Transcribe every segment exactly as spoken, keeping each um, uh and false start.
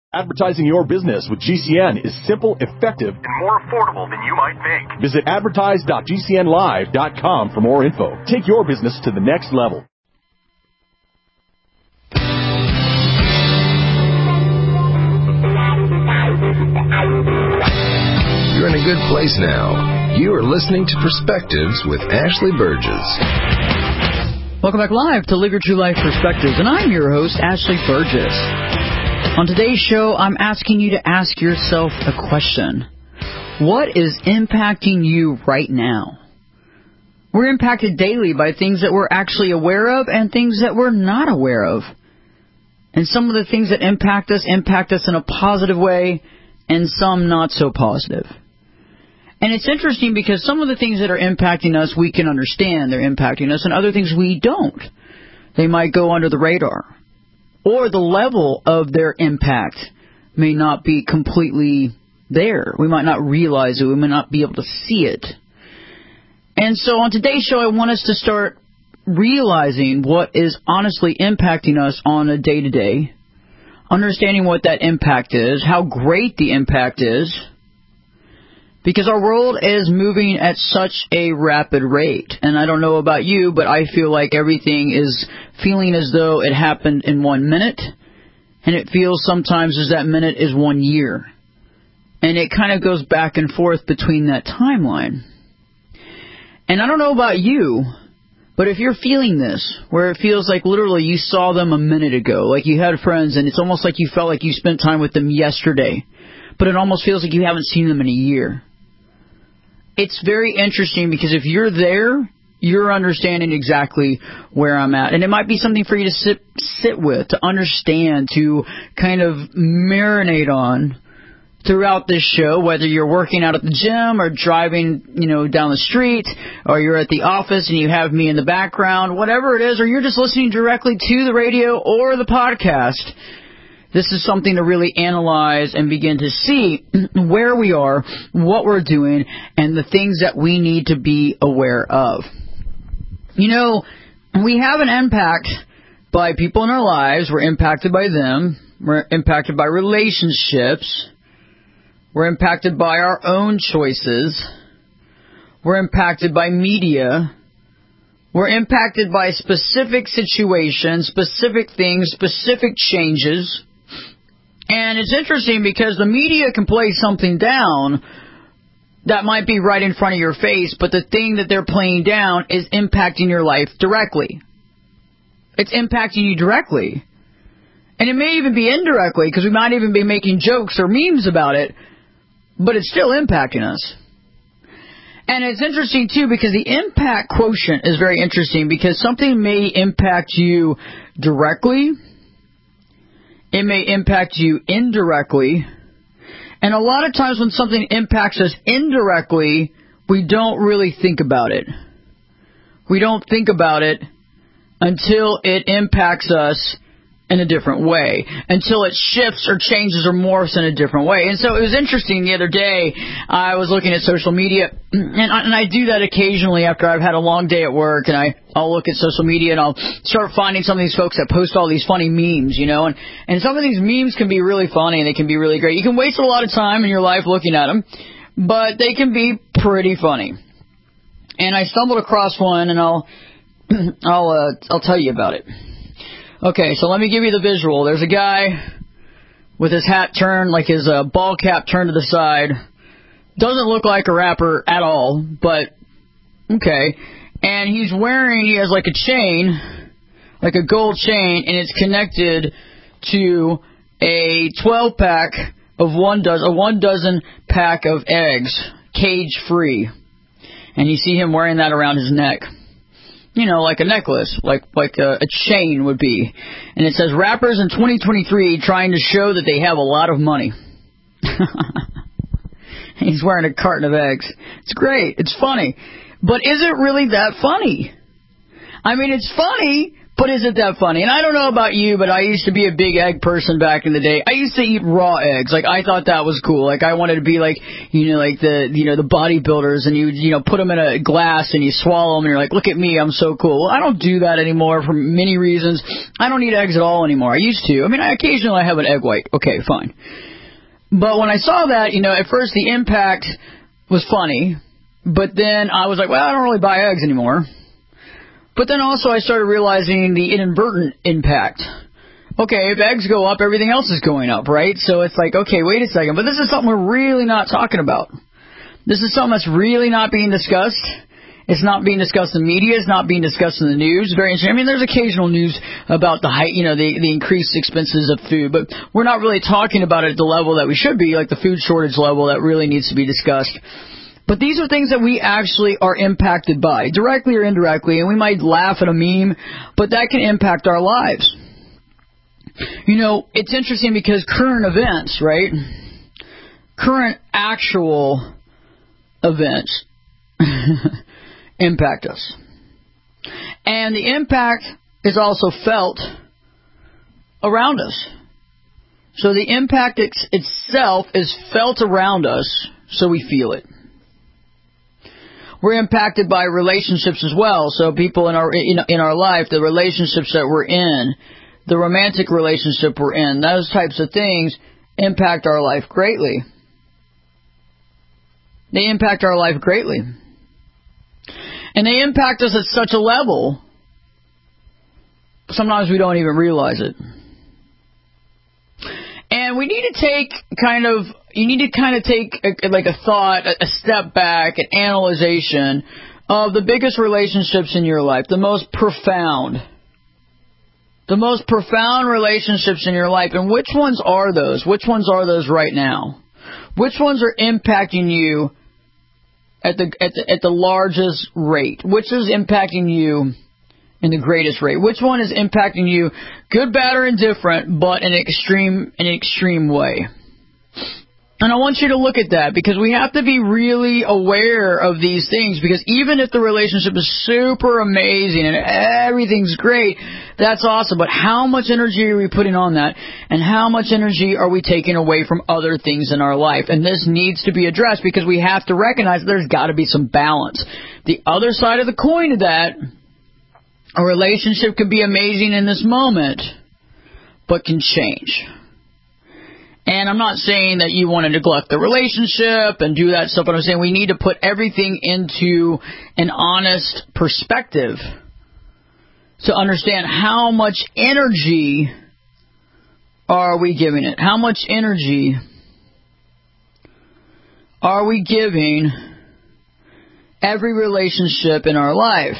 Advertising your business with G C N is simple, effective, and more affordable than you might think. Visit advertise dot g c n live dot com for more info. Take your business to the next level. You're in a good place now. You are listening to Perspectives with Ashley Burgess. Welcome back live to Live Your True Life Perspectives, and I'm your host, Ashley Burgess. On today's show, I'm asking you to ask yourself a question. What is impacting you right now? We're impacted daily by things that we're actually aware of and things that we're not aware of. And some of the things that impact us impact us in a positive way, and some not so positive. And it's interesting because some of the things that are impacting us, we can understand they're impacting us, and other things we don't. They might go under the radar. Or the level of their impact may not be completely there. We might not realize it. We may not be able to see it. And so on today's show, I want us to start realizing what is honestly impacting us on a day-to-day, understanding what that impact is, how great the impact is, because our world is moving at such a rapid rate. And I don't know about you, but I feel like everything is feeling as though it happened in one minute, and it feels sometimes as that minute is one year. And it kind of goes back and forth between that timeline. And I don't know about you, but if you're feeling this, where it feels like literally you saw them a minute ago, like you had friends, and it's almost like you felt like you spent time with them yesterday, but it almost feels like you haven't seen them in a year. It's very interesting because if you're there, you're understanding exactly where I'm at. And it might be something for you to sit sit with, to understand, to kind of marinate on throughout this show, whether you're working out at the gym or driving, you know, down the street, or you're at the office and you have me in the background, whatever it is, or you're just listening directly to the radio or the podcast. This is something to really analyze and begin to see where we are, what we're doing, and the things that we need to be aware of. You know, we have an impact by people in our lives. We're impacted by them. We're impacted by relationships. We're impacted by our own choices. We're impacted by media. We're impacted by specific situations, specific things, specific changes. And it's interesting because the media can play something down that might be right in front of your face, but the thing that they're playing down is impacting your life directly. It's impacting you directly. And it may even be indirectly, because we might even be making jokes or memes about it, but it's still impacting us. And it's interesting, too, because the impact quotient is very interesting, because something may impact you directly. It may impact you indirectly. And a lot of times when something impacts us indirectly, we don't really think about it. We don't think about it until it impacts us in a different way, until it shifts or changes or morphs in a different way. And so it was interesting the other day, I was looking at social media, and I, and I do that occasionally after I've had a long day at work, and I, I'll look at social media and I'll start finding some of these folks that post all these funny memes, you know, and, and some of these memes can be really funny and they can be really great. You can waste a lot of time in your life looking at them, but they can be pretty funny. And I stumbled across one, and I'll I'll uh, I'll tell you about it. Okay, so let me give you the visual. There's a guy with his hat turned, like his uh, ball cap turned to the side. Doesn't look like a rapper at all, but okay. And he's wearing, he has like a chain, like a gold chain, and it's connected to a twelve pack of one dozen, a one dozen pack of eggs, cage free. And you see him wearing that around his neck. You know, like a necklace, like like a, a chain would be. And it says, rappers in twenty twenty-three trying to show that they have a lot of money. He's wearing a carton of eggs. It's great. It's funny. But is it really that funny? I mean, it's funny, But is it that funny? And I don't know about you, but I used to be a big egg person back in the day. I used to eat raw eggs. Like, I thought that was cool. Like, I wanted to be like, you know, like the, you know, the bodybuilders, and you, you know, put them in a glass and you swallow them and you're like, look at me, I'm so cool. Well, I don't do that anymore for many reasons. I don't eat eggs at all anymore. I used to. I mean, I occasionally have an egg white. Okay, fine. But when I saw that, you know, at first the impact was funny, but then I was like, well, I don't really buy eggs anymore. But then also I started realizing the inadvertent impact. Okay, if eggs go up, everything else is going up, right? So it's like, okay, wait a second. But this is something we're really not talking about. This is something that's really not being discussed. It's not being discussed in the media. It's not being discussed in the news. Very interesting. I mean, there's occasional news about the height, you know, the, the increased expenses of food, but we're not really talking about it at the level that we should be, like the food shortage level that really needs to be discussed. But these are things that we actually are impacted by, directly or indirectly, and we might laugh at a meme, but that can impact our lives. You know, it's interesting because current events, right? Current actual events impact us. And the impact is also felt around us. So the impact it's, itself is felt around us, so we feel it. We're impacted by relationships as well. So people in our in, in our life, the relationships that we're in, the romantic relationship we're in, those types of things impact our life greatly. They impact our life greatly. And they impact us at such a level, sometimes we don't even realize it. And we need to take kind of, you need to kind of take a, like a thought, a step back, an analyzation of the biggest relationships in your life, the most profound. The most profound relationships in your life. And which ones are those? Which ones are those right now? Which ones are impacting you at the at the, at the largest rate? Which is impacting you in the greatest rate? Which one is impacting you, good, bad, or indifferent, but in an extreme, in an extreme way? And I want you to look at that, because we have to be really aware of these things, because even if the relationship is super amazing and everything's great, that's awesome, but how much energy are we putting on that, and how much energy are we taking away from other things in our life? And this needs to be addressed, because we have to recognize that there's got to be some balance. The other side of the coin of that, a relationship could be amazing in this moment, but can change. And I'm not saying that you want to neglect the relationship and do that stuff, but I'm saying we need to put everything into an honest perspective to understand how much energy are we giving it? How much energy are we giving every relationship in our life?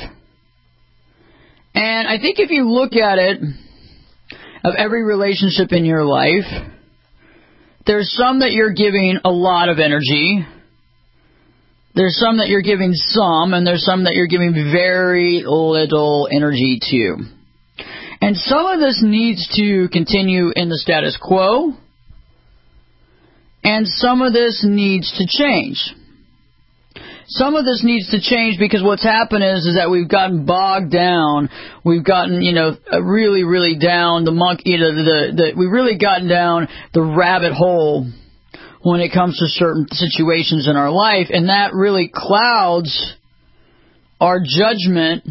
And I think if you look at it, of every relationship in your life, there's some that you're giving a lot of energy. There's some that you're giving some, and there's some that you're giving very little energy to. And some of this needs to continue in the status quo, and some of this needs to change. Some of this needs to change because what's happened is, is that we've gotten bogged down. We've gotten, you know, really, really down the monk, you know, the, the, we've really gotten down the rabbit hole when it comes to certain situations in our life. And that really clouds our judgment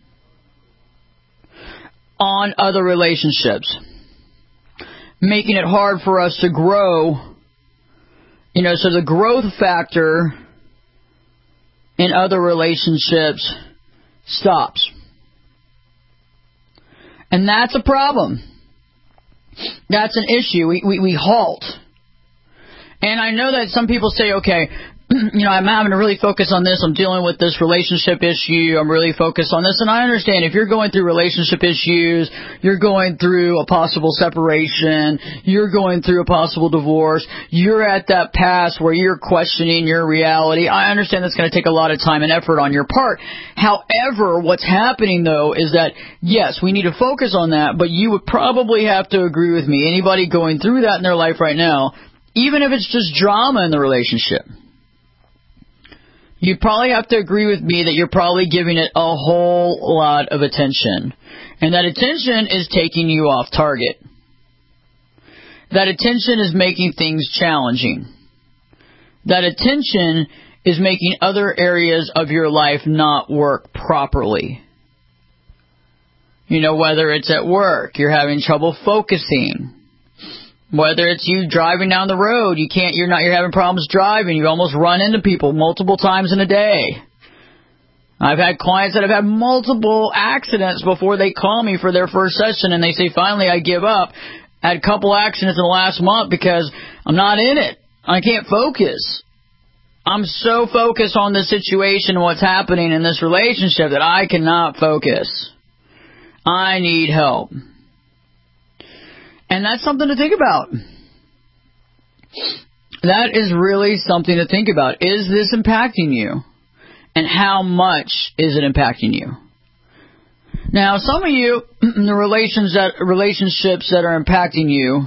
on other relationships, making it hard for us to grow. You know, so the growth factor in other relationships stops. And that's a problem. That's an issue. We, we, we halt. And I know that some people say, okay, you know, I'm having to really focus on this. I'm dealing with this relationship issue. I'm really focused on this. And I understand if you're going through relationship issues, you're going through a possible separation, you're going through a possible divorce, you're at that pass where you're questioning your reality. I understand that's going to take a lot of time and effort on your part. However, what's happening, though, is that, yes, we need to focus on that, but you would probably have to agree with me. Anybody going through that in their life right now, even if it's just drama in the relationship, you probably have to agree with me that you're probably giving it a whole lot of attention. And that attention is taking you off target. That attention is making things challenging. That attention is making other areas of your life not work properly. You know, whether it's at work, you're having trouble focusing. Whether it's you driving down the road, you can't, you're not, you're having problems driving. You almost run into people multiple times in a day. I've had clients that have had multiple accidents before they call me for their first session, and they say, finally, I give up. I had a couple accidents in the last month because I'm not in it. I can't focus. I'm so focused on the situation and what's happening in this relationship that I cannot focus. I need help. And that's something to think about. That is really something to think about. Is this impacting you? And how much is it impacting you? Now, some of you, the relations that, relationships that are impacting you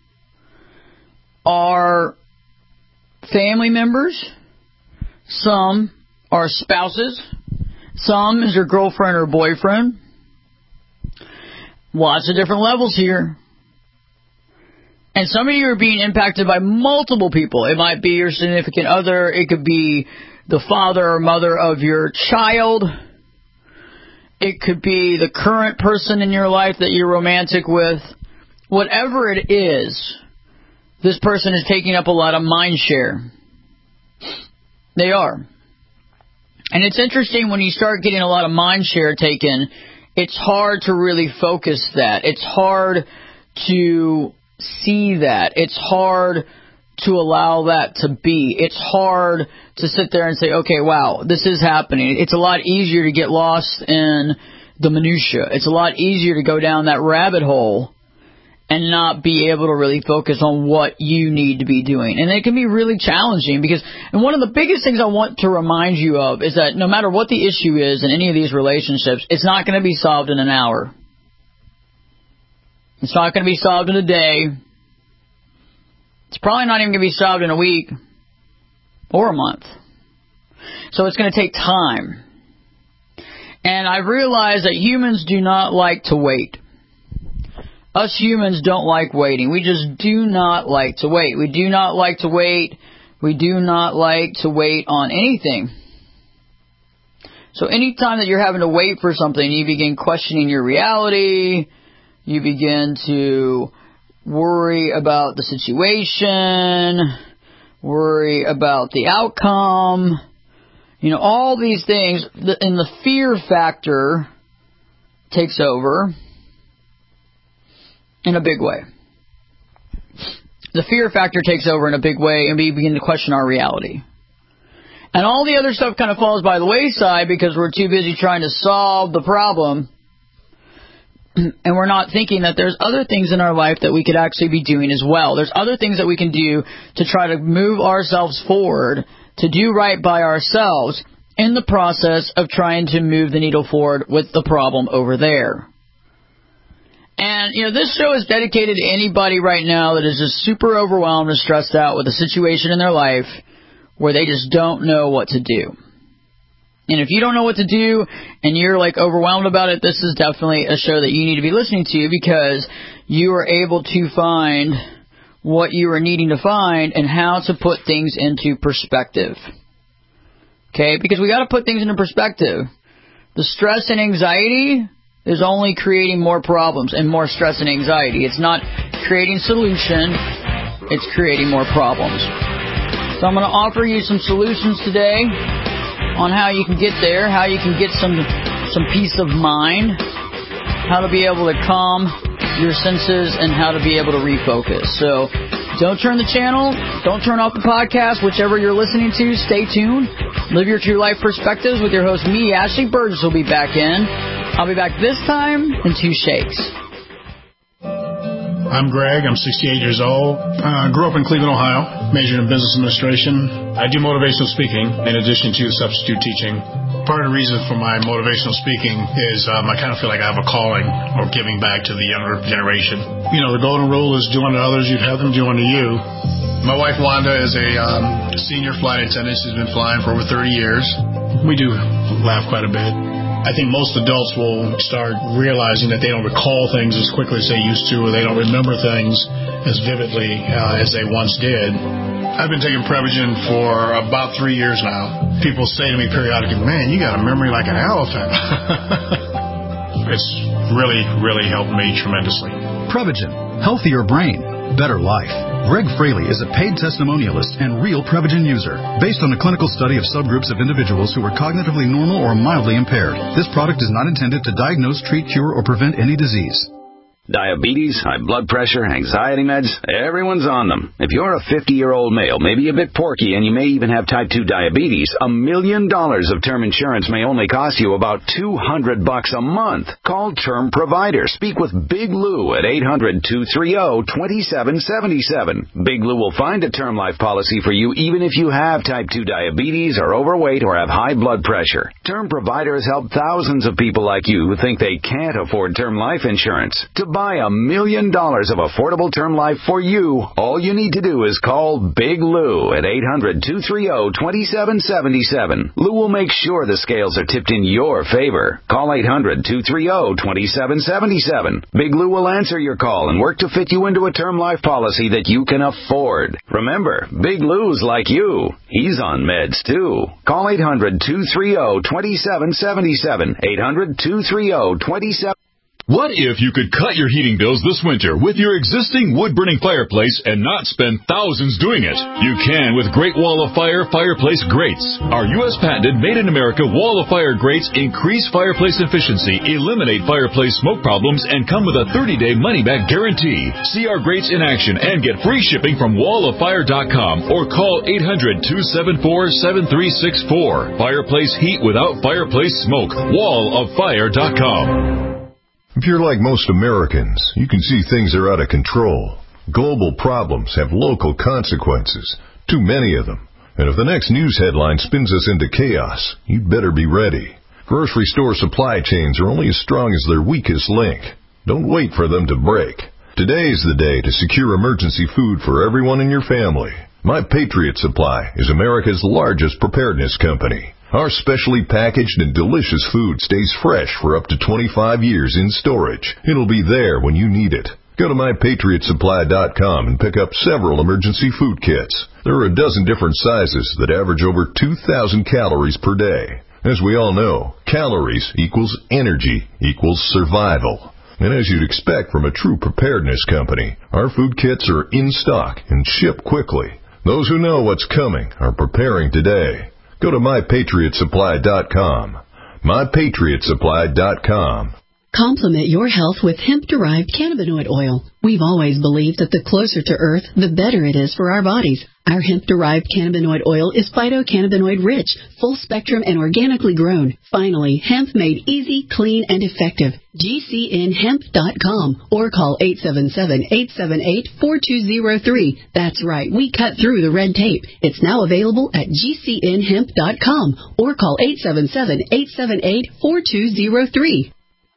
are family members. Some are spouses. Some is your girlfriend or boyfriend. Lots of different levels here. And some of you are being impacted by multiple people. It might be your significant other. It could be the father or mother of your child. It could be the current person in your life that you're romantic with. Whatever it is, this person is taking up a lot of mind share. They are. And it's interesting when you start getting a lot of mind share taken, it's hard to really focus that. It's hard to see that. It's hard to allow that to be. It's hard to sit there and say, okay, wow, this is happening. It's a lot easier to get lost in the minutia. It's a lot easier to go down that rabbit hole and not be able to really focus on what you need to be doing. And it can be really challenging because, and one of the biggest things I want to remind you of is that no matter what the issue is in any of these relationships, it's not going to be solved in an hour. It's not going to be solved in a day. It's probably not even going to be solved in a week or a month. So it's going to take time. And I realize that humans do not like to wait. Us humans don't like waiting. We just do not like to wait. We do not like to wait. We do not like to wait on anything. So anytime that you're having to wait for something, you begin questioning your reality. You begin to worry about the situation, worry about the outcome. You know, all these things, and the fear factor takes over in a big way. The fear factor takes over in a big way, and we begin to question our reality. And all the other stuff kind of falls by the wayside because we're too busy trying to solve the problem. And we're not thinking that there's other things in our life that we could actually be doing as well. There's other things that we can do to try to move ourselves forward, to do right by ourselves in the process of trying to move the needle forward with the problem over there. And, you know, this show is dedicated to anybody right now that is just super overwhelmed and stressed out with a situation in their life where they just don't know what to do. And if you don't know what to do and you're like overwhelmed about it, this is definitely a show that you need to be listening to because you are able to find what you are needing to find and how to put things into perspective. Okay? Because we got to put things into perspective. The stress and anxiety is only creating more problems and more stress and anxiety. It's not creating solution. It's creating more problems. So I'm going to offer you some solutions today on how you can get there, how you can get some some peace of mind, how to be able to calm your senses, and how to be able to refocus. So don't turn the channel, don't turn off the podcast, whichever you're listening to, stay tuned. Live your true life perspectives with your host, me, Ashley Burgess, will be back in. I'll be back this time in two shakes. I'm Greg. I'm sixty-eight years old. I uh, grew up in Cleveland, Ohio. Majored in business administration. I do motivational speaking in addition to substitute teaching. Part of the reason for my motivational speaking is um, I kind of feel like I have a calling or giving back to the younger generation. You know, the golden rule is do unto others, you'd have them do unto you. My wife Wanda is a um, senior flight attendant. She's been flying for over thirty years. We do laugh quite a bit. I think most adults will start realizing that they don't recall things as quickly as they used to, or they don't remember things as vividly uh, as they once did. I've been taking Prevagen for about three years now. People say to me periodically, man, you got a memory like an elephant. It's really, really helped me tremendously. Prevagen. Healthier brain. Better life. Greg Fraley is a paid testimonialist and real Prevagen user. Based on a clinical study of subgroups of individuals who are cognitively normal or mildly impaired, this product is not intended to diagnose, treat, cure, or prevent any disease. Diabetes, high blood pressure, anxiety meds, everyone's on them. If you're a fifty-year-old male, maybe a bit porky, and you may even have type two diabetes, a million dollars of term insurance may only cost you about two hundred bucks a month. Call Term Provider. Speak with Big Lou at eight hundred, two three zero, two seven seven seven. Big Lou will find a term life policy for you even if you have type two diabetes, are overweight, or have high blood pressure. Term Provider has helped thousands of people like you who think they can't afford term life insurance. To buy a million dollars of affordable term life for you, all you need to do is call Big Lou at eight hundred, two three zero, two seven seven seven. Lou will make sure the scales are tipped in your favor. Call eight hundred, two three zero, two seven seven seven. Big Lou will answer your call and work to fit you into a term life policy that you can afford. Remember, Big Lou's like you. He's on meds too. Call eight hundred, two three zero, two seven seven seven. eight hundred, two three zero, two seven. What if you could cut your heating bills this winter with your existing wood-burning fireplace and not spend thousands doing it? You can with Great Wall of Fire fireplace grates. Our U S patented made-in-America Wall of Fire grates increase fireplace efficiency, eliminate fireplace smoke problems, and come with a thirty-day money-back guarantee. See our grates in action and get free shipping from wall of fire dot com or call eight hundred, two seven four, seven three six four. Fireplace heat without fireplace smoke. wall of fire dot com. If you're like most Americans, you can see things are out of control. Global problems have local consequences, too many of them. And if the next news headline spins us into chaos, you'd better be ready. Grocery store supply chains are only as strong as their weakest link. Don't wait for them to break. Today is the day to secure emergency food for everyone in your family. My Patriot Supply is America's largest preparedness company. Our specially packaged and delicious food stays fresh for up to twenty-five years in storage. It'll be there when you need it. Go to my patriot supply dot com and pick up several emergency food kits. There are a dozen different sizes that average over two thousand calories per day. As we all know, calories equals energy equals survival. And as you'd expect from a true preparedness company, our food kits are in stock and ship quickly. Those who know what's coming are preparing today. Go to my patriot supply dot com. my patriot supply dot com. Complement your health with hemp-derived cannabinoid oil. We've always believed that the closer to Earth, the better it is for our bodies. Our hemp-derived cannabinoid oil is phytocannabinoid-rich, full-spectrum, and organically grown. Finally, hemp made easy, clean, and effective. G C N hemp dot com or call eight seven seven, eight seven eight, four two zero three. That's right, we cut through the red tape. It's now available at G C N hemp dot com or call eight seven seven, eight seven eight, four two zero three.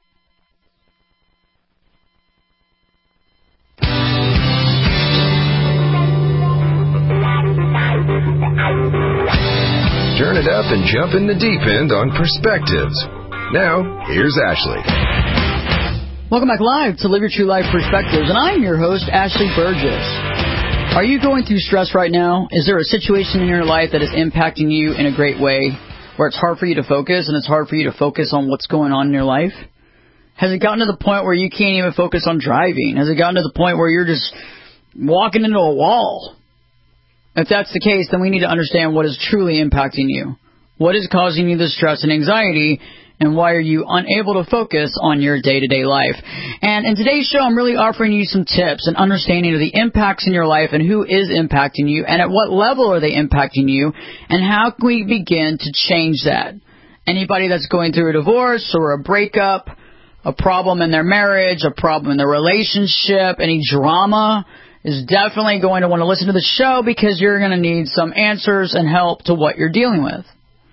Turn it up and jump in the deep end on Perspectives. Now, here's Ashley. Welcome back live to Live Your True Life Perspectives, and I'm your host, Ashley Burgess. Are you going through stress right now? Is there a situation in your life that is impacting you in a great way, where it's hard for you to focus, and it's hard for you to focus on what's going on in your life? Has it gotten to the point where you can't even focus on driving? Has it gotten to the point where you're just walking into a wall? If that's the case, then we need to understand what is truly impacting you. What is causing you the stress and anxiety, and why are you unable to focus on your day-to-day life? And in today's show, I'm really offering you some tips and understanding of the impacts in your life and who is impacting you, and at what level are they impacting you, and how can we begin to change that? Anybody that's going through a divorce or a breakup, a problem in their marriage, a problem in their relationship, any drama, is definitely going to want to listen to the show because you're going to need some answers and help to what you're dealing with.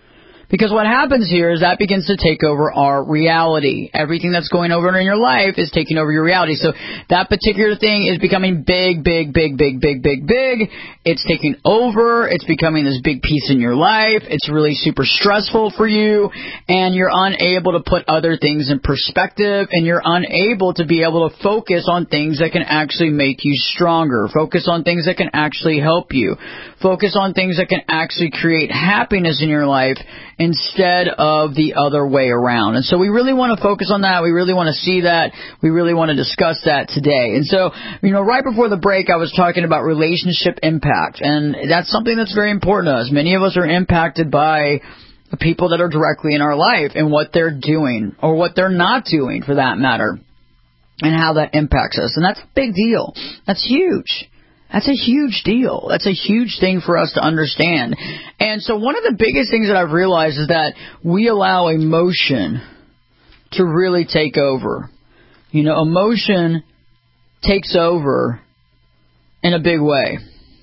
Because what happens here is that begins to take over our reality. Everything that's going over in your life is taking over your reality. So that particular thing is becoming big, big, big, big, big, big, big. It's taking over. It's becoming this big piece in your life. It's really super stressful for you. And you're unable to put other things in perspective. And you're unable to be able to focus on things that can actually make you stronger. Focus on things that can actually help you. Focus on things that can actually create happiness in your life instead of the other way around. And so we really want to focus on that. We really want to see that. We really want to discuss that today. And so, you know, right before the break, I was talking about relationship impact. And that's something that's very important to us. Many of us are impacted by the people that are directly in our life and what they're doing or what they're not doing, for that matter, and how that impacts us. And that's a big deal. That's huge. That's a huge deal. That's a huge thing for us to understand. And so one of the biggest things that I've realized is that we allow emotion to really take over. You know, emotion takes over in a big way.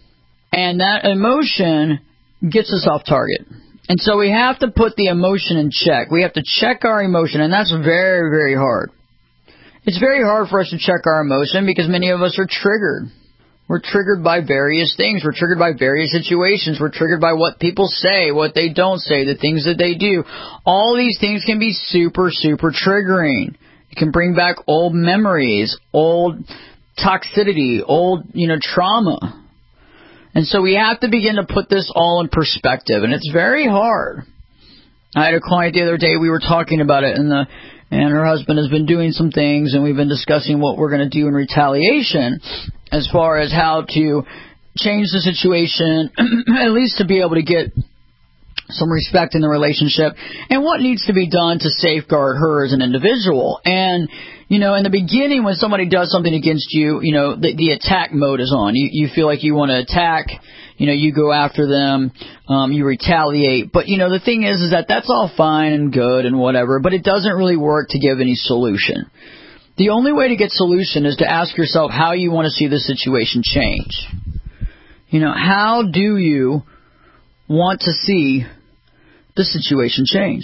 And that emotion gets us off target. And so we have to put the emotion in check. We have to check our emotion, and that's very, very hard. It's very hard for us to check our emotion because many of us are triggered. We're triggered by various things. We're triggered by various situations. We're triggered by what people say, what they don't say, the things that they do. All these things can be super, super triggering. It can bring back old memories, old toxicity, old, you know, trauma. And so we have to begin to put this all in perspective. And it's very hard. I had a client the other day. We were talking about it, and the and her husband has been doing some things, and we've been discussing what we're going to do in retaliation as far as how to change the situation, at least to be able to get some respect in the relationship, and what needs to be done to safeguard her as an individual. And, you know, in the beginning, when somebody does something against you, you know, the, the attack mode is on. You, you feel like you want to attack. You know, you go after them, um, you retaliate. But, you know, the thing is, is that that's all fine and good and whatever, but it doesn't really work to give any solution. The only way to get solution is to ask yourself how you want to see the situation change. You know, how do you want to see the situation change?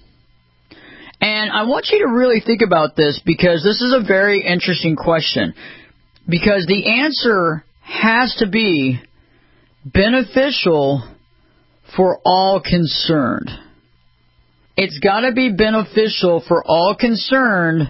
And I want you to really think about this, because this is a very interesting question. Because the answer has to be beneficial for all concerned. It's got to be beneficial for all concerned,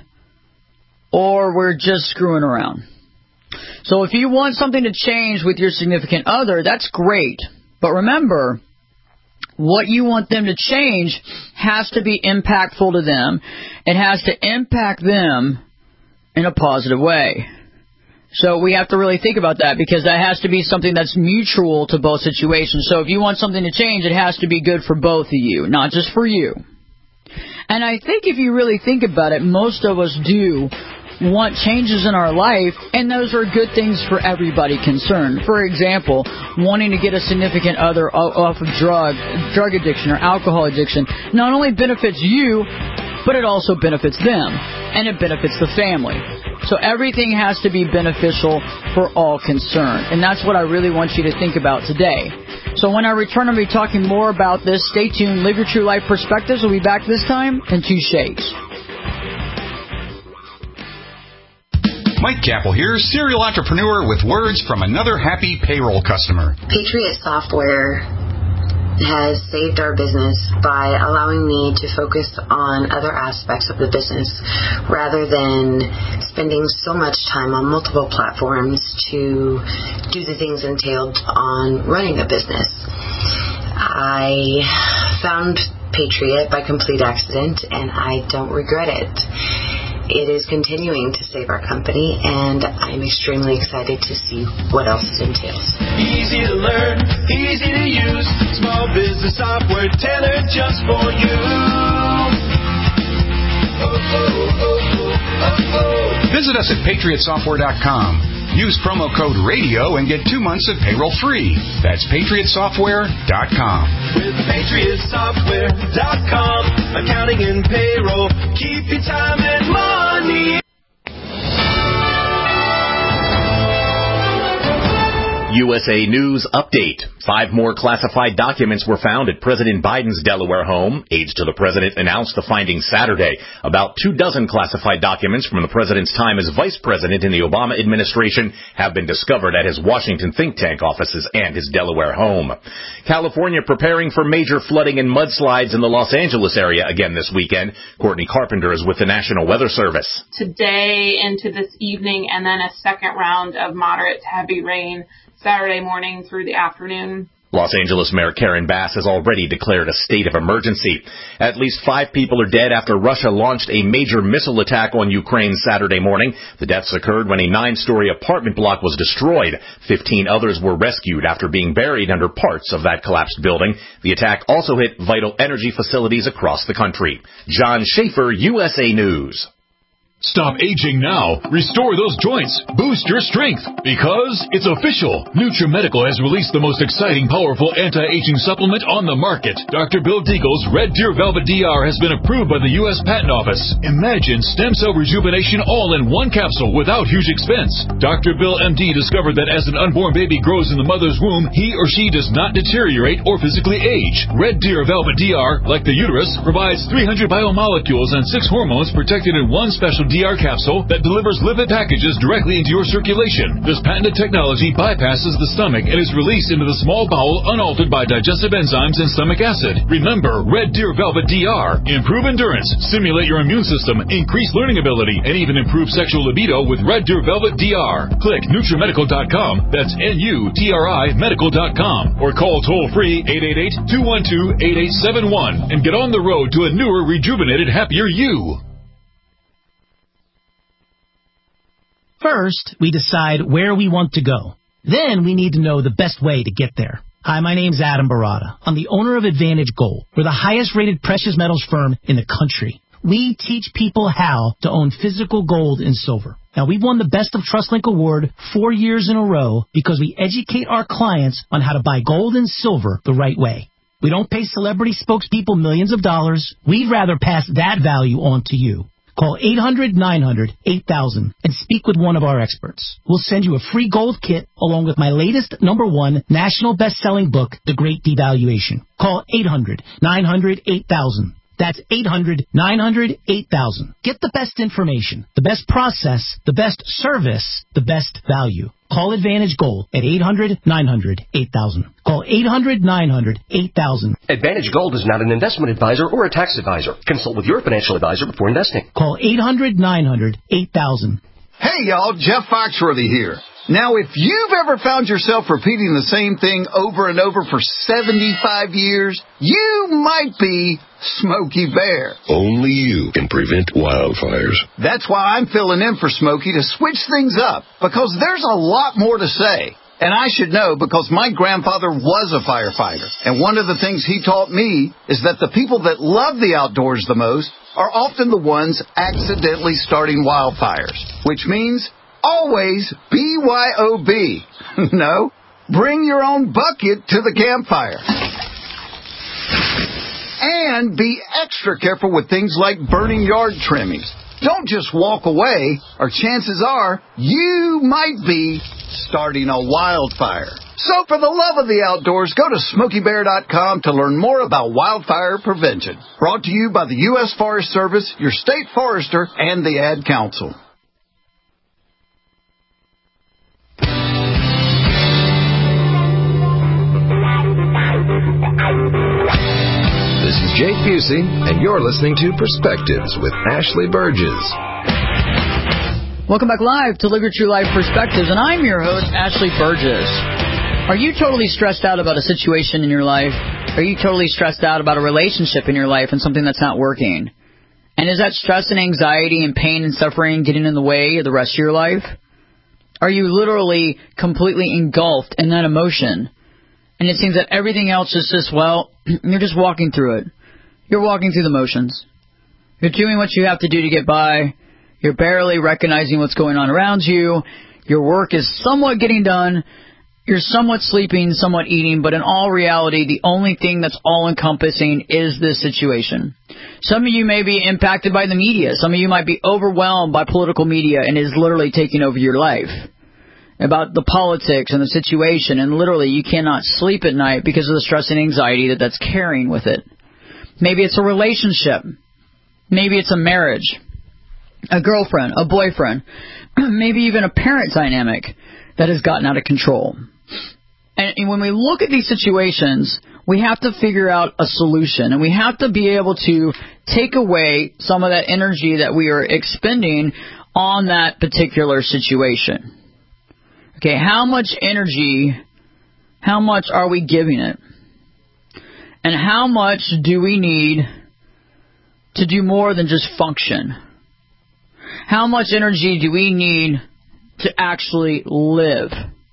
or we're just screwing around. So if you want something to change with your significant other, that's great. But remember, what you want them to change has to be impactful to them. It has to impact them in a positive way. So we have to really think about that, because that has to be something that's mutual to both situations. So if you want something to change, it has to be good for both of you, not just for you. And I think if you really think about it, most of us do want changes in our life, and those are good things for everybody concerned. For example, wanting to get a significant other off of drug, drug addiction or alcohol addiction not only benefits you, but it also benefits them, and it benefits the family. So everything has to be beneficial for all concerned, and that's what I really want you to think about today. So when I return, I'll be talking more about this. Stay tuned. Live Your True Life Perspectives. We'll be back this time in two shades. Mike Capel here, serial entrepreneur with words from another happy payroll customer. Patriot Software has saved our business by allowing me to focus on other aspects of the business rather than spending so much time on multiple platforms to do the things entailed on running a business. I found Patriot by complete accident, and I don't regret it. It is continuing to save our company, and I'm extremely excited to see what else it entails. Easy to learn, easy to use, small business software tailored just for you. Oh, oh, oh, oh, oh. Visit us at patriot software dot com. Use promo code RADIO and get two months of payroll free. That's patriot software dot com. With patriot software dot com, accounting and payroll, keep your time and money. U S A News update. Five more classified documents were found at President Biden's Delaware home. Aides to the president announced the findings Saturday. About two dozen classified documents from the president's time as vice president in the Obama administration have been discovered at his Washington think tank offices and his Delaware home. California preparing for major flooding and mudslides in the Los Angeles area again this weekend. Courtney Carpenter is with the National Weather Service. Today into this evening, and then a second round of moderate to heavy rain Saturday morning through the afternoon. Los Angeles Mayor Karen Bass has already declared a state of emergency. At least five people are dead after Russia launched a major missile attack on Ukraine Saturday morning. The deaths occurred when a nine-story apartment block was destroyed. Fifteen others were rescued after being buried under parts of that collapsed building. The attack also hit vital energy facilities across the country. John Schaefer, U S A News. Stop aging now. Restore those joints. Boost your strength. Because it's official. NutriMedical has released the most exciting, powerful anti-aging supplement on the market. Doctor Bill Deagle's Red Deer Velvet D R has been approved by the U S Patent Office. Imagine stem cell rejuvenation all in one capsule without huge expense. Doctor Bill M D discovered that as an unborn baby grows in the mother's womb, he or she does not deteriorate or physically age. Red Deer Velvet D R, like the uterus, provides three hundred biomolecules and six hormones protected in one special D R capsule that delivers lipid packages directly into your circulation. This patented technology bypasses the stomach and is released into the small bowel unaltered by digestive enzymes and stomach acid. Remember, Red Deer Velvet D R. Improve endurance, stimulate your immune system, increase learning ability, and even improve sexual libido with Red Deer Velvet D R. Click NutriMedical dot com, that's N U T R I medical dot com, or call toll-free eight eight eight, two one two, eight eight seven one and get on the road to a newer, rejuvenated, happier you. First, we decide where we want to go. Then we need to know the best way to get there. Hi, my name's Adam Barada. I'm the owner of Advantage Gold. We're the highest-rated precious metals firm in the country. We teach people how to own physical gold and silver. Now, we've won the Best of TrustLink Award four years in a row because we educate our clients on how to buy gold and silver the right way. We don't pay celebrity spokespeople millions of dollars. We'd rather pass that value on to you. Call eight hundred, nine hundred, eight thousand and speak with one of our experts. We'll send you a free gold kit along with my latest number one national best-selling book, The Great Devaluation. Call eight hundred, nine hundred, eight thousand. That's eight hundred, nine hundred, eight thousand. Get the best information, the best process, the best service, the best value. Call Advantage Gold at eight hundred, nine hundred, eight thousand. Call eight hundred, nine hundred, eight thousand. Advantage Gold is not an investment advisor or a tax advisor. Consult with your financial advisor before investing. Call eight hundred, nine hundred, eight thousand. Hey, y'all, Jeff Foxworthy here. Now, if you've ever found yourself repeating the same thing over and over for seventy-five years, you might be Smokey Bear. Only you can prevent wildfires. That's why I'm filling in for Smokey to switch things up, because there's a lot more to say. And I should know because my grandfather was a firefighter. And one of the things he taught me is that the people that love the outdoors the most are often the ones accidentally starting wildfires, which means always B Y O B. No, bring your own bucket to the campfire. And be extra careful with things like burning yard trimmings. Don't just walk away, or chances are you might be starting a wildfire. So for the love of the outdoors, go to Smokey Bear dot com to learn more about wildfire prevention. Brought to you by the U S Forest Service, your state forester, and the Ad Council. This is Jake Busey, and you're listening to Perspectives with Ashley Burgess. Welcome back live to Live Your True Life Perspectives, and I'm your host, Ashley Burgess. Are you totally stressed out about a situation in your life? Are you totally stressed out about a relationship in your life and something that's not working? And is that stress and anxiety and pain and suffering getting in the way of the rest of your life? Are you literally completely engulfed in that emotion? And it seems that everything else is just, well, you're just walking through it. You're walking through the motions. You're doing what you have to do to get by. You're barely recognizing what's going on around you. Your work is somewhat getting done. You're somewhat sleeping, somewhat eating, but in all reality, the only thing that's all-encompassing is this situation. Some of you may be impacted by the media. Some of you might be overwhelmed by political media and it is literally taking over your life. about the politics and the situation, and literally you cannot sleep at night because of the stress and anxiety that that's carrying with it. Maybe it's a relationship. Maybe it's a marriage, a girlfriend, a boyfriend, maybe even a parent dynamic that has gotten out of control. And when we look at these situations, we have to figure out a solution, and we have to be able to take away some of that energy that we are expending on that particular situation. Okay, how much energy, how much are we giving it? And how much do we need to do more than just function? How much energy do we need to actually live?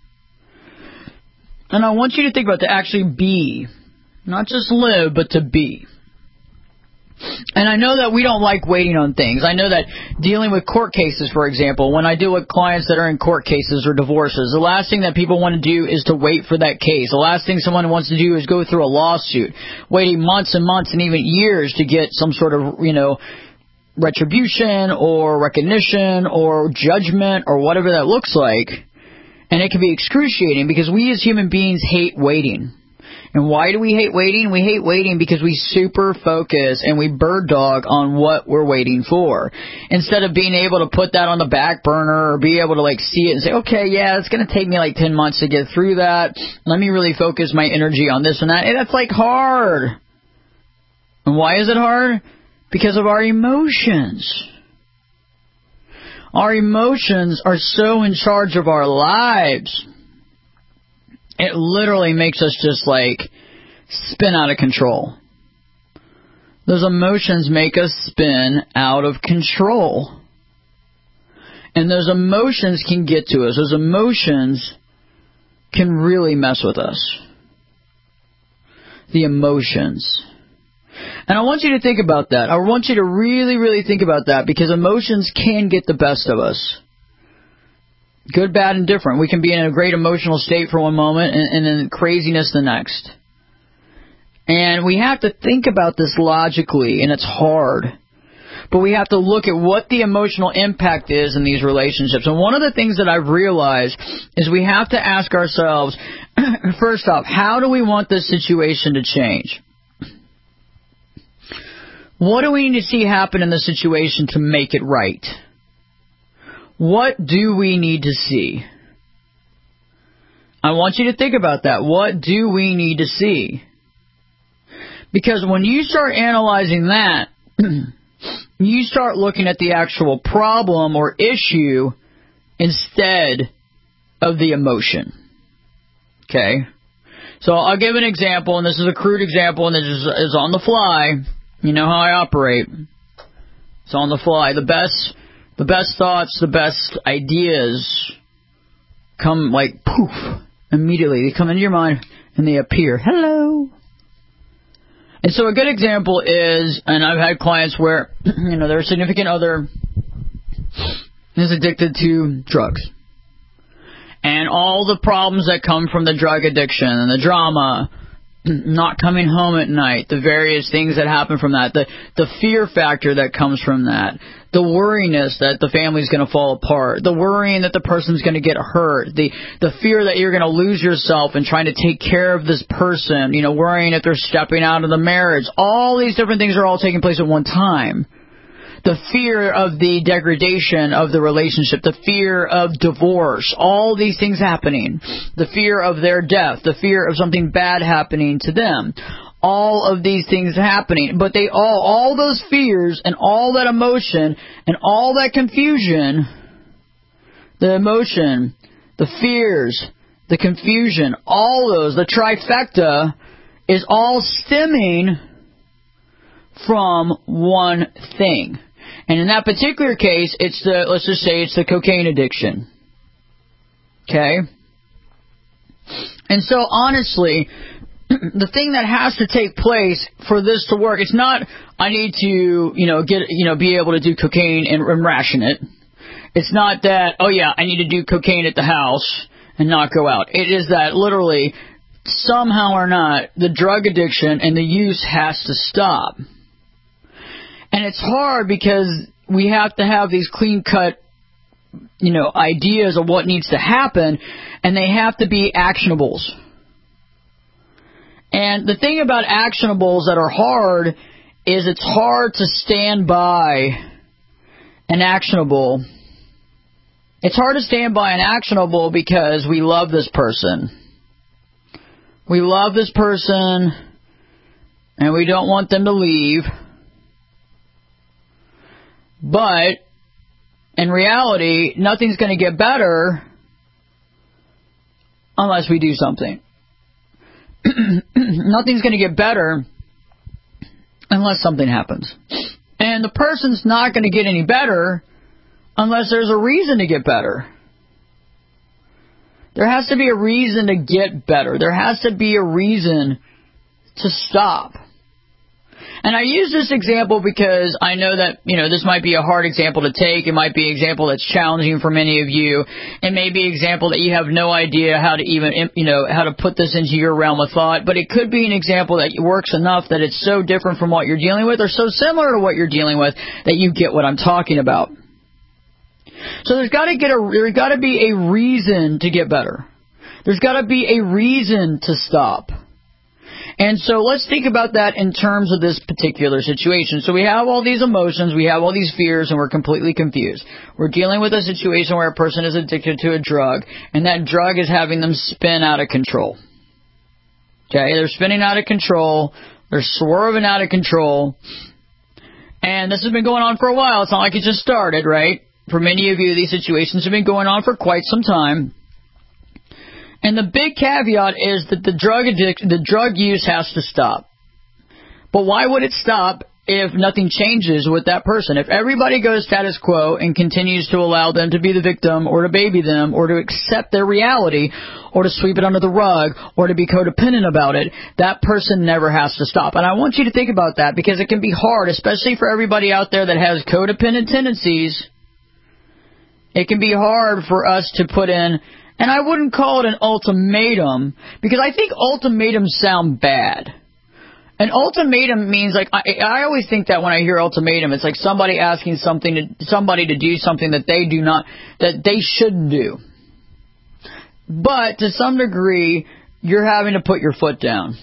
And I want you to think about to actually be. Not just live, but to be. And I know that we don't like waiting on things. I know that dealing with court cases, for example, when I deal with clients that are in court cases or divorces, the last thing that people want to do is to wait for that case. The last thing someone wants to do is go through a lawsuit, waiting months and months and even years to get some sort of, you know, retribution or recognition or judgment or whatever that looks like. And it can be excruciating because we as human beings hate waiting. And why do we hate waiting? We hate waiting because we super focus and we bird dog on what we're waiting for. Instead of being able to put that on the back burner or be able to like see it and say, okay, yeah, it's going to take me like ten months to get through that. Let me really focus my energy on this and that. And that's like hard. And why is it hard? Because of our emotions. Our emotions are so in charge of our lives. It literally makes us just like spin out of control. Those emotions make us spin out of control. And those emotions can get to us. Those emotions can really mess with us. The emotions. And I want you to think about that. I want you to really, really think about that because emotions can get the best of us. Good, bad, and different. We can be in a great emotional state for one moment and, and then craziness the next. And we have to think about this logically, and it's hard. But we have to look at what the emotional impact is in these relationships. And one of the things that I've realized is we have to ask ourselves, first off, how do we want this situation to change? What do we need to see happen in the situation to make it right? What do we need to see? I want you to think about that. What do we need to see? Because when you start analyzing that, you start looking at the actual problem or issue instead of the emotion. Okay? So I'll give an example, and this is a crude example, and this is, is on the fly. You know how I operate. It's on the fly. The best... The best thoughts, the best ideas come like poof, immediately. They come into your mind and they appear. Hello. And so a good example is, and I've had clients where, you know, their significant other is addicted to drugs. And all the problems that come from the drug addiction and the drama, not coming home at night, the various things that happen from that, the, the fear factor that comes from that, the worriness that the family's going to fall apart, the worrying that the person's going to get hurt, the the fear that you're going to lose yourself in trying to take care of this person, you know, worrying if they're stepping out of the marriage. All these different things are all taking place at one time. The fear of the degradation of the relationship, the fear of divorce, all these things happening, the fear of their death, the fear of something bad happening to them. All of these things happening, but they all, all those fears and all that emotion and all that confusion, the emotion, the fears, the confusion, all those, the trifecta is all stemming from one thing. And in that particular case, it's the, let's just say it's the cocaine addiction. Okay? And so honestly, the thing that has to take place for this to work, it's not I need to, you know, get, you know, be able to do cocaine and, and ration it. It's not that, oh yeah, I need to do cocaine at the house and not go out. It is that literally, somehow or not, the drug addiction and the use has to stop. And it's hard because we have to have these clean-cut you know, ideas of what needs to happen, and they have to be actionables. And the thing about actionables that are hard is it's hard to stand by an actionable. It's hard to stand by an actionable because we love this person. We love this person, and we don't want them to leave. But in reality, nothing's going to get better unless we do something. Nothing's going to get better unless something happens. And the person's not going to get any better unless there's a reason to get better. There has to be a reason to get better. There has to be a reason to stop. And I use this example because I know that, you know, this might be a hard example to take. It might be an example that's challenging for many of you. It may be an example that you have no idea how to even, you know, how to put this into your realm of thought. But it could be an example that works enough that it's so different from what you're dealing with or so similar to what you're dealing with that you get what I'm talking about. So there's got to get a, there's got to be a reason to get better. There's got to be a reason to stop. And so let's think about that in terms of this particular situation. So we have all these emotions, we have all these fears, and we're completely confused. We're dealing with a situation where a person is addicted to a drug, and that drug is having them spin out of control. Okay, they're spinning out of control, they're swerving out of control, and this has been going on for a while. It's not like it just started, right? For many of you, these situations have been going on for quite some time. And the big caveat is that the drug addic- the drug use has to stop. But why would it stop if nothing changes with that person? If everybody goes status quo and continues to allow them to be the victim or to baby them or to accept their reality or to sweep it under the rug or to be codependent about it, that person never has to stop. And I want you to think about that because it can be hard, especially for everybody out there that has codependent tendencies. It can be hard for us to put in, and I wouldn't call it an ultimatum, because I think ultimatums sound bad. An ultimatum means, like, I, I always think that when I hear ultimatum, it's like somebody asking something to somebody to do something that they do not, that they shouldn't do. But to some degree, you're having to put your foot down.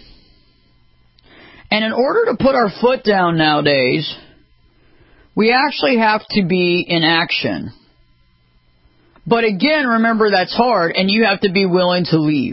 And in order to put our foot down nowadays, we actually have to be in action. But again, remember that's hard, and you have to be willing to leave.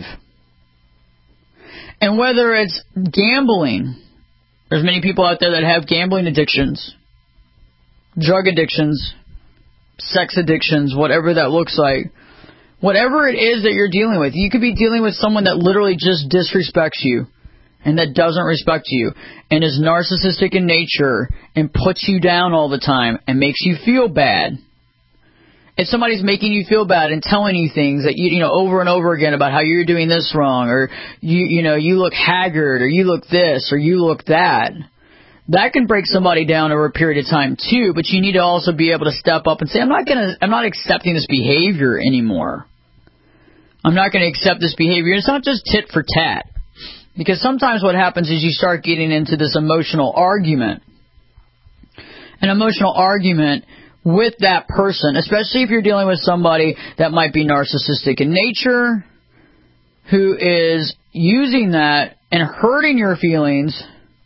And whether it's gambling, there's many people out there that have gambling addictions, drug addictions, sex addictions, whatever that looks like. Whatever it is that you're dealing with, you could be dealing with someone that literally just disrespects you and that doesn't respect you and is narcissistic in nature and puts you down all the time and makes you feel bad. If somebody's making you feel bad and telling you things that you you know over and over again about how you're doing this wrong, or you you know you look haggard, or you look this, or you look that, that can break somebody down over a period of time too. But you need to also be able to step up and say, I'm not gonna I'm not accepting this behavior anymore. I'm not going to accept this behavior. It's not just tit for tat, because sometimes what happens is you start getting into this emotional argument, an emotional argument. With that person, especially if you're dealing with somebody that might be narcissistic in nature, who is using that and hurting your feelings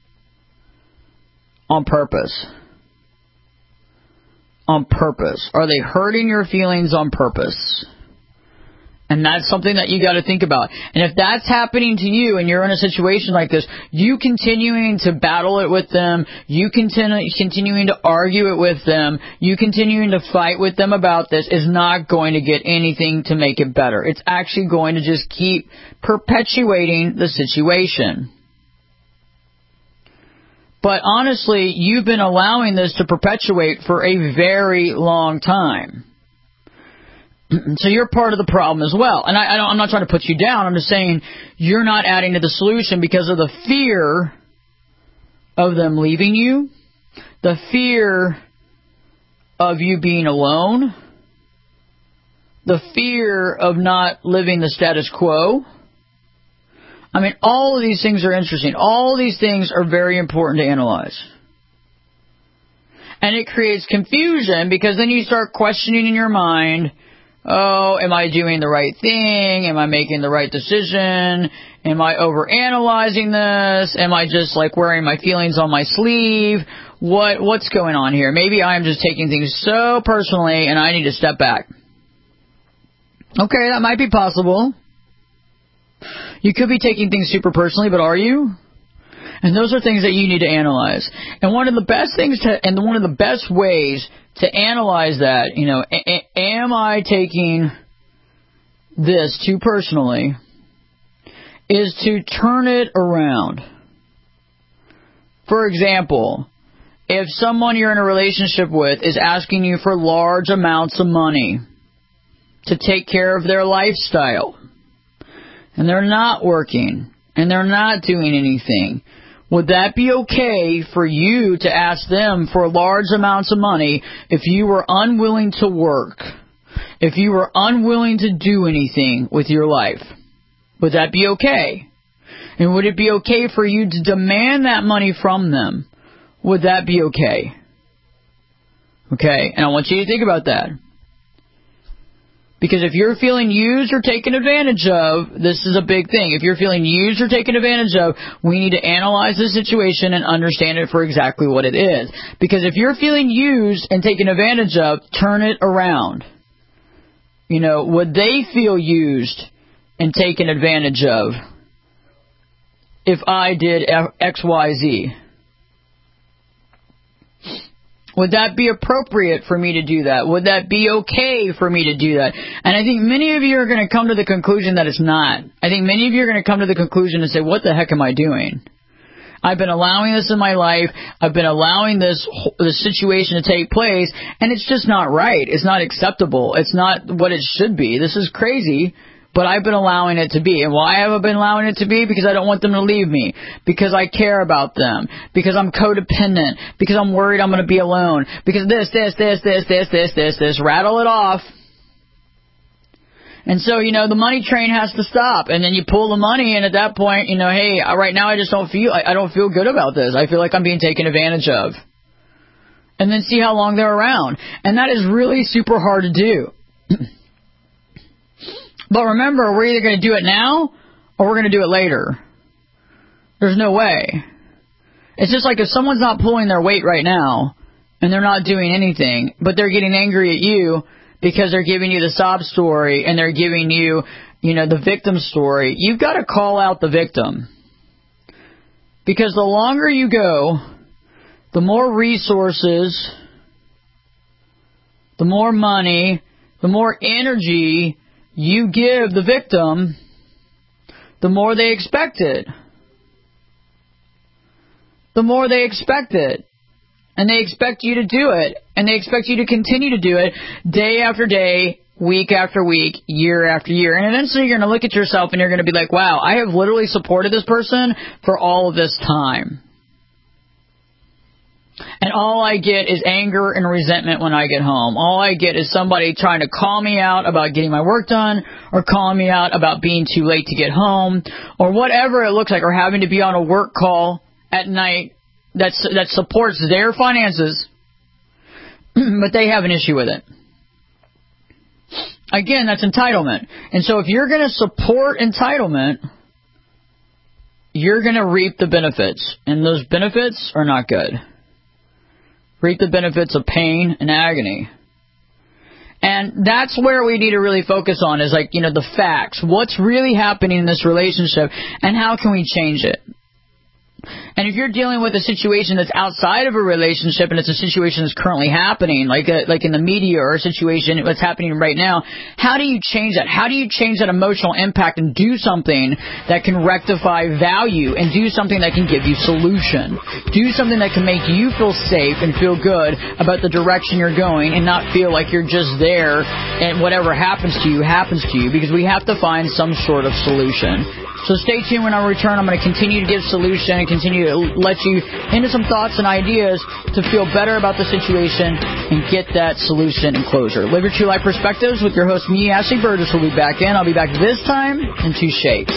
on purpose. On purpose. Are they hurting your feelings on purpose? And that's something that you got to think about. And if that's happening to you and you're in a situation like this, you continuing to battle it with them, you continue, continuing to argue it with them, you continuing to fight with them about this is not going to get anything to make it better. It's actually going to just keep perpetuating the situation. But honestly, you've been allowing this to perpetuate for a very long time. So you're part of the problem as well. And I, I don't, I'm not trying to put you down. I'm just saying you're not adding to the solution because of the fear of them leaving you, the fear of you being alone, the fear of not living the status quo. I mean, all of these things are interesting. All of these things are very important to analyze. And it creates confusion because then you start questioning in your mind, oh, am I doing the right thing? Am I making the right decision? Am I overanalyzing this? Am I just like wearing my feelings on my sleeve? What what's going on here? Maybe I'm just taking things so personally and I need to step back. Okay, that might be possible. You could be taking things super personally, but are you? And those are things that you need to analyze. And one of the best things to, and one of the best ways to analyze that, you know, a- a- am I taking this too personally, is to turn it around. For example, if someone you're in a relationship with is asking you for large amounts of money to take care of their lifestyle, and they're not working, and they're not doing anything, would that be okay for you to ask them for large amounts of money if you were unwilling to work, if you were unwilling to do anything with your life? Would that be okay? And would it be okay for you to demand that money from them? Would that be okay? Okay, and I want you to think about that. Because if you're feeling used or taken advantage of, this is a big thing. If you're feeling used or taken advantage of, we need to analyze the situation and understand it for exactly what it is. Because if you're feeling used and taken advantage of, turn it around. You know, would they feel used and taken advantage of if I did X, Y, Z? Would that be appropriate for me to do that? Would that be okay for me to do that? And I think many of you are going to come to the conclusion that it's not. I think many of you are going to come to the conclusion and say, what the heck am I doing? I've been allowing this in my life. I've been allowing this this situation to take place, and it's just not right. It's not acceptable. It's not what it should be. This is crazy. But I've been allowing it to be. And why have I been allowing it to be? Because I don't want them to leave me. Because I care about them. Because I'm codependent. Because I'm worried I'm going to be alone. Because this, this, this, this, this, this, this, this. Rattle it off. And so, you know, the money train has to stop. And then you pull the money, and at that point, you know, hey, right now I just don't feel, I, I don't feel good about this. I feel like I'm being taken advantage of. And then see how long they're around. And that is really super hard to do. But remember, we're either going to do it now or we're going to do it later. There's no way. It's just like if someone's not pulling their weight right now and they're not doing anything, but they're getting angry at you because they're giving you the sob story and they're giving you, you know, the victim story, you've got to call out the victim. Because the longer you go, the more resources, the more money, the more energy you give the victim, the more they expect it. The more they expect it. And they expect you to do it. And they expect you to continue to do it day after day, week after week, year after year. And eventually you're going to look at yourself and you're going to be like, wow, I have literally supported this person for all of this time. And all I get is anger and resentment when I get home. All I get is somebody trying to call me out about getting my work done, or calling me out about being too late to get home, or whatever it looks like, or having to be on a work call at night that's, that supports their finances, but they have an issue with it. Again, that's entitlement. And so if you're going to support entitlement, you're going to reap the benefits. And those benefits are not good. Reap the benefits of pain and agony. And that's where we need to really focus on is like, you know, the facts. What's really happening in this relationship and how can we change it? And if you're dealing with a situation that's outside of a relationship and it's a situation that's currently happening, like a, like in the media or a situation that's happening right now, how do you change that? How do you change that emotional impact and do something that can rectify value and do something that can give you solution? Do something that can make you feel safe and feel good about the direction you're going and not feel like you're just there and whatever happens to you happens to you, because we have to find some sort of solution. So stay tuned. When I return, I'm going to continue to give solution and continue to let you into some thoughts and ideas to feel better about the situation and get that solution and closure. Live Your True Life Perspectives with your host, me, Ashley Burgess, will be back in. I'll be back this time in two shakes.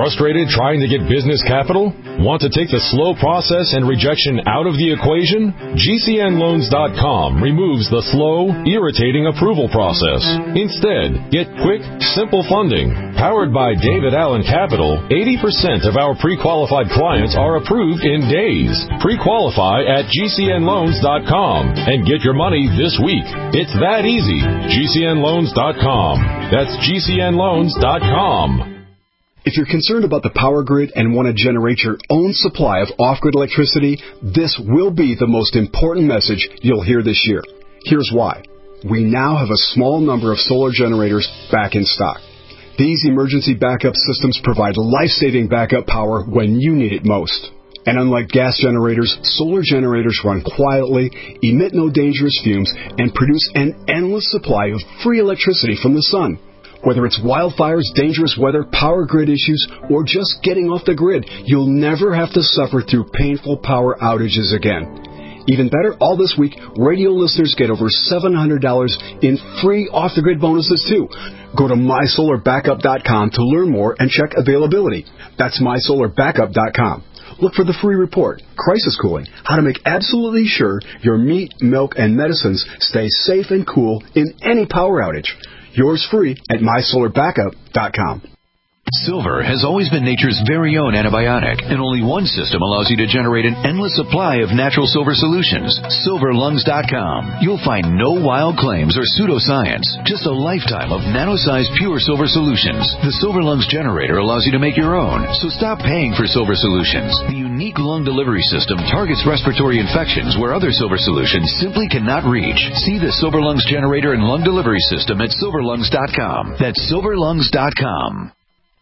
Frustrated trying to get business capital? Want to take the slow process and rejection out of the equation? G C N Loans dot com removes the slow, irritating approval process. Instead, get quick, simple funding. Powered by David Allen Capital, eighty percent of our pre-qualified clients are approved in days. Pre-qualify at G C N Loans dot com and get your money this week. It's that easy. G C N Loans dot com. That's G C N Loans dot com. If you're concerned about the power grid and want to generate your own supply of off-grid electricity, this will be the most important message you'll hear this year. Here's why. We now have a small number of solar generators back in stock. These emergency backup systems provide life-saving backup power when you need it most. And unlike gas generators, solar generators run quietly, emit no dangerous fumes, and produce an endless supply of free electricity from the sun. Whether it's wildfires, dangerous weather, power grid issues, or just getting off the grid, you'll never have to suffer through painful power outages again. Even better, all this week, radio listeners get over seven hundred dollars in free off-the-grid bonuses, too. Go to my solar backup dot com to learn more and check availability. That's my solar backup dot com. Look for the free report, Crisis Cooling, how to make absolutely sure your meat, milk, and medicines stay safe and cool in any power outage. Yours free at my solar backup dot com. Silver has always been nature's very own antibiotic, and only one system allows you to generate an endless supply of natural silver solutions. silver lungs dot com. You'll find no wild claims or pseudoscience, just a lifetime of nano-sized pure silver solutions. The Silver Lungs generator allows you to make your own, so stop paying for silver solutions. The unique lung delivery system targets respiratory infections where other silver solutions simply cannot reach. See the Silver Lungs generator and lung delivery system at silver lungs dot com. That's silver lungs dot com.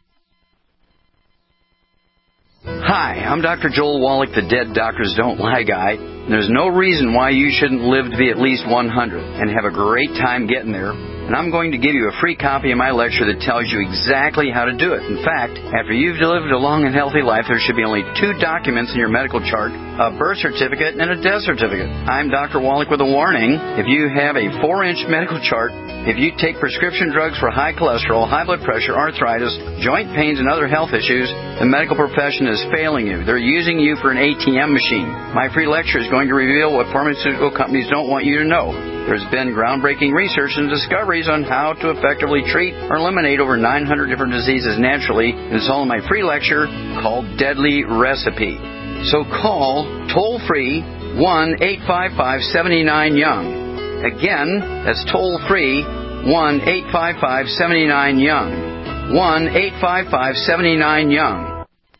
Hi, I'm Doctor Joel Wallach, the Dead Doctors Don't Lie guy. And there's no reason why you shouldn't live to be at least one hundred and have a great time getting there. And I'm going to give you a free copy of my lecture that tells you exactly how to do it. In fact, after you've lived a long and healthy life, there should be only two documents in your medical chart, a birth certificate and a death certificate. I'm Doctor Wallach with a warning. If you have a four-inch medical chart, if you take prescription drugs for high cholesterol, high blood pressure, arthritis, joint pains, and other health issues, the medical profession is failing you. They're using you for an A T M machine. My free lecture is going to reveal what pharmaceutical companies don't want you to know. There's been groundbreaking research and discoveries on how to effectively treat or eliminate over nine hundred different diseases naturally. And it's all in my free lecture called Deadly Recipe. So call toll-free one eight five five, seven nine, young. Again, that's toll-free one eight five five, seven nine, young. one eight five five, seven nine, young.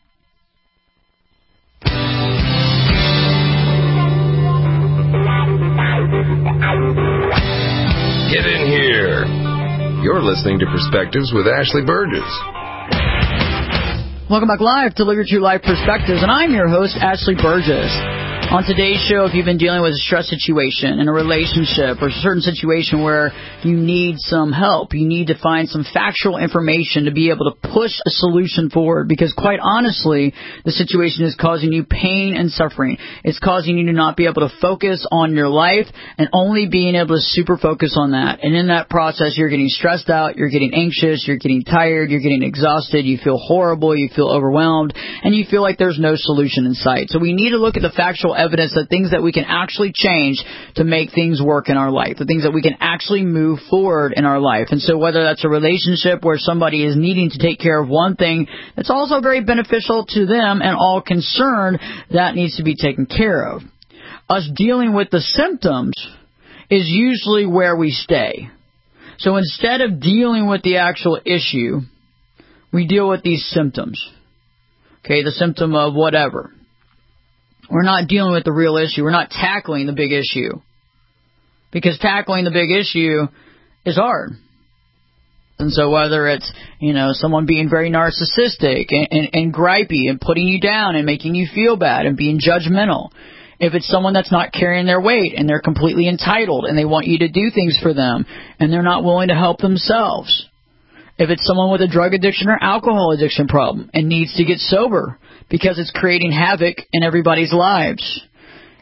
Get in here. You're listening to Perspectives with Ashley Burgess. Welcome back live to Live Your True Life Perspectives, and I'm your host, Ashley Burgess. On today's show, if you've been dealing with a stress situation in a relationship or a certain situation where you need some help, you need to find some factual information to be able to push a solution forward, because quite honestly, the situation is causing you pain and suffering. It's causing you to not be able to focus on your life and only being able to super focus on that. And in that process, you're getting stressed out, you're getting anxious, you're getting tired, you're getting exhausted, you feel horrible, you feel overwhelmed, and you feel like there's no solution in sight. So we need to look at the factual evidence, that things that we can actually change to make things work in our life, the things that we can actually move forward in our life. And so whether that's a relationship where somebody is needing to take care of one thing that's also very beneficial to them and all concerned, that needs to be taken care of. Us dealing with the symptoms is usually where we stay. So instead of dealing with the actual issue, we deal with these symptoms. Okay, the symptom of whatever. We're not dealing with the real issue. We're not tackling the big issue. Because tackling the big issue is hard. And so whether it's, you know, someone being very narcissistic and, and, and gripey and putting you down and making you feel bad and being judgmental. If it's someone that's not carrying their weight and they're completely entitled and they want you to do things for them and they're not willing to help themselves. If it's someone with a drug addiction or alcohol addiction problem and needs to get sober because it's creating havoc in everybody's lives.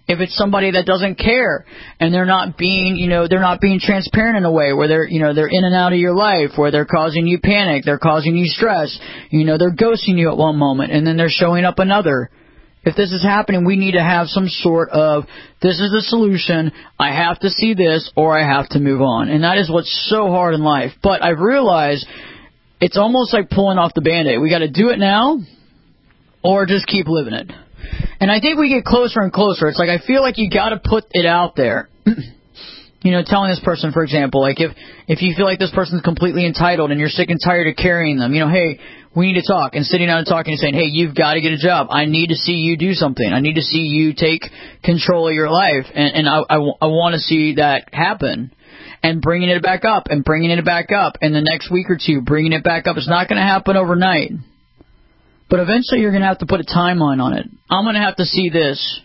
If it's somebody that doesn't care and they're not being, you know, they're not being transparent in a way where they're, you know, they're in and out of your life, where they're causing you panic, they're causing you stress, you know, they're ghosting you at one moment and then they're showing up another. If this is happening, we need to have some sort of, this is the solution, I have to see this or I have to move on. And that is what's so hard in life. But I've realized it's almost like pulling off the Band-Aid. We got to do it now or just keep living it. And I think we get closer and closer. It's like I feel like you got to put it out there. You know, telling this person, for example, like if, if you feel like this person's completely entitled and you're sick and tired of carrying them, you know, hey, we need to talk. And sitting down and talking and saying, hey, you've got to get a job. I need to see you do something. I need to see you take control of your life. And, and I, I, I want to see that happen. And bringing it back up and bringing it back up. And the next week or two, bringing it back up. It's not going to happen overnight. But eventually you're going to have to put a timeline on it. I'm going to have to see this.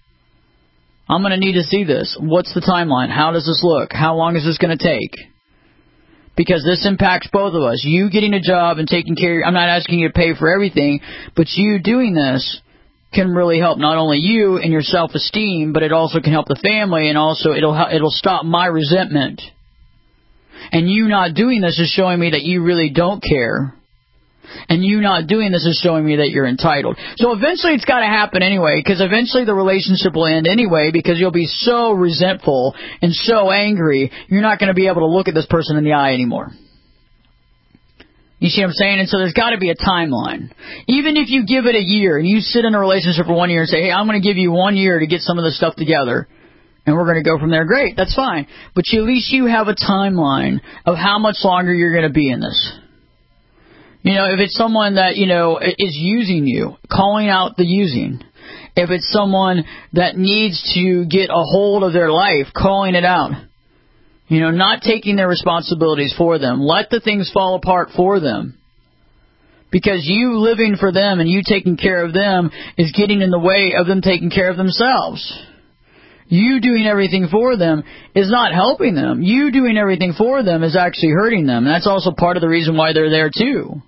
I'm going to need to see this. What's the timeline? How does this look? How long is this going to take? Because this impacts both of us. You getting a job and taking care of, I'm not asking you to pay for everything, but you doing this can really help not only you and your self-esteem, but it also can help the family, and also it'll it'll stop my resentment. And you not doing this is showing me that you really don't care. And you not doing this is showing me that you're entitled. So eventually it's got to happen anyway, because eventually the relationship will end anyway, because you'll be so resentful and so angry, you're not going to be able to look at this person in the eye anymore. You see what I'm saying? And so there's got to be a timeline. Even if you give it a year and you sit in a relationship for one year and say, hey, I'm going to give you one year to get some of this stuff together, and we're going to go from there, great, that's fine. But you, at least you have a timeline of how much longer you're going to be in this. You know, if it's someone that, you know, is using you, calling out the using. If it's someone that needs to get a hold of their life, calling it out. You know, not taking their responsibilities for them. Let the things fall apart for them. Because you living for them and you taking care of them is getting in the way of them taking care of themselves. You doing everything for them is not helping them. You doing everything for them is actually hurting them. And that's also part of the reason why they're there too.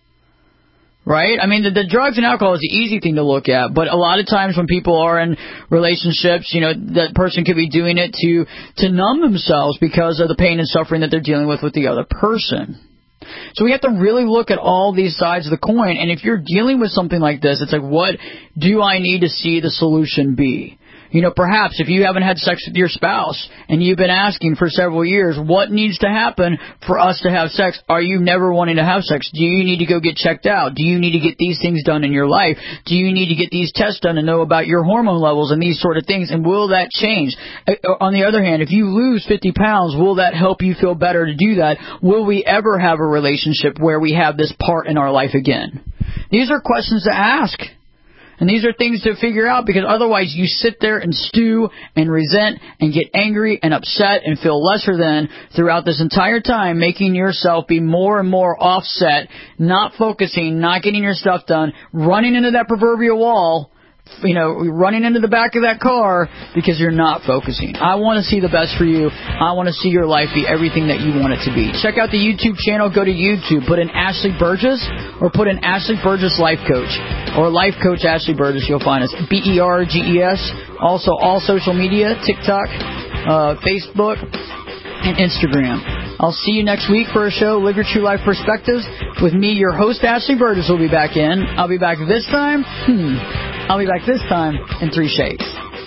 Right? I mean, the, the drugs and alcohol is the easy thing to look at, but a lot of times when people are in relationships, you know, that person could be doing it to, to numb themselves because of the pain and suffering that they're dealing with with the other person. So we have to really look at all these sides of the coin, and if you're dealing with something like this, it's like, what do I need to see the solution be? You know, perhaps if you haven't had sex with your spouse and you've been asking for several years, what needs to happen for us to have sex? Are you never wanting to have sex? Do you need to go get checked out? Do you need to get these things done in your life? Do you need to get these tests done and know about your hormone levels and these sort of things? And will that change? On the other hand, if you lose fifty pounds, will that help you feel better to do that? Will we ever have a relationship where we have this part in our life again? These are questions to ask. And these are things to figure out, because otherwise you sit there and stew and resent and get angry and upset and feel lesser than throughout this entire time, making yourself be more and more offset, not focusing, not getting your stuff done, running into that proverbial wall, you know, running into the back of that car because you're not focusing. I want to see the best for you. I want to see your life be everything that you want it to be. Check out the YouTube channel. Go to YouTube. Put in Ashley Burgess or put in Ashley Burgess Life Coach or Life Coach Ashley Burgess. You'll find us. B E R G E S. Also, all social media, TikTok, uh, Facebook, and Instagram. I'll see you next week for a show, Live Your True Life Perspectives. With me, your host, Ashley Burgess, will be back in. I'll be back this time. Hmm. I'll be back this time in three shakes.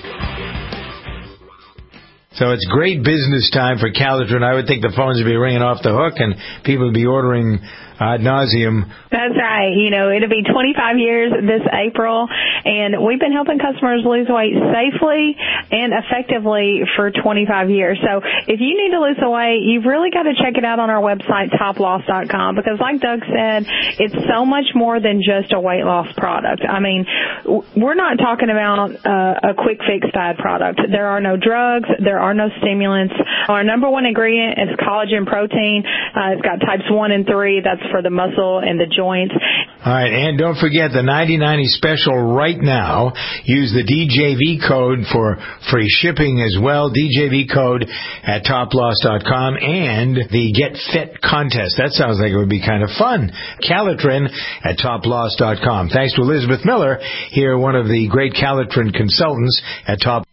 So it's great business time for Calitrin. I would think the phones would be ringing off the hook and people would be ordering ad nauseum. That's right. You know, it'll be twenty-five years this April, and we've been helping customers lose weight safely and effectively for twenty-five years. So if you need to lose the weight, you've really got to check it out on our website, top loss dot com, because like Doug said, it's so much more than just a weight loss product. I mean, we're not talking about uh, a quick fix fad product. There are no drugs. There are no stimulants. Our number one ingredient is collagen protein. Uh, it's got types one and three. That's for the muscle and the joints. All right, and don't forget the ninety ninety special right now. Use the D J V code for free shipping as well. D J V code at top loss dot com, and the Get Fit contest. That sounds like it would be kind of fun. Calitrin at top loss dot com. Thanks to Elizabeth Miller, here one of the great Calitrin consultants at Top